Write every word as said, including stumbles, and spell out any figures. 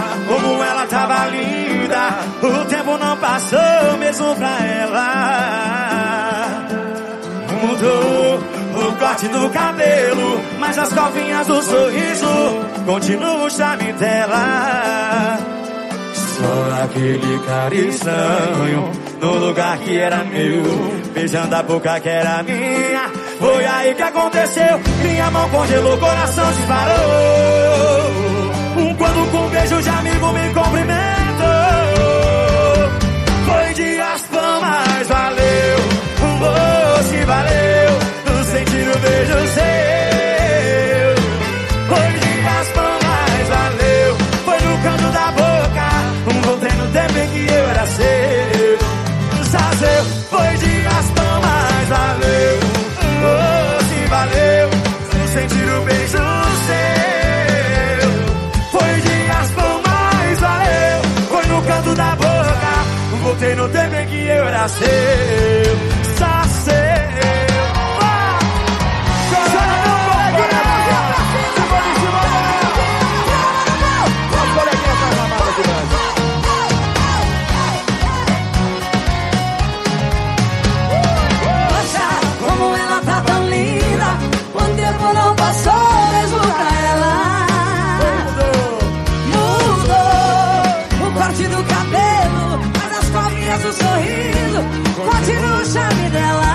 como ela tava linda. O tempo não passou mesmo pra ela. Mudou o corte do cabelo, mas as covinhas do sorriso continua o charme dela. Só aquele cara estranho no lugar que era meu, beijando a boca que era minha. Foi aí que aconteceu, minha mão congelou, o coração disparou. Quando com um beijo de amigo me cumprimentou. Foi de raspão, mas valeu. Oh, se valeu, sentir o beijo seu. Foi de raspão, mas valeu. Foi no canto da boca, voltei no tempo em que eu era seu. Sazeu, foi de raspão, mas valeu. Oh, se valeu, sentir o beijo seu. Da boca, voltei no tempo em que eu era seu. Só seu. Ah! Chora meu coleguinha, pra cima, boníssimo. Os coleguinhas fazem uma mala grande. Poxa, como ela tá tão linda. O tempo não passou mesmo pra ela. Do cabelo, mas as covinhas do sorriso continua o charme dela.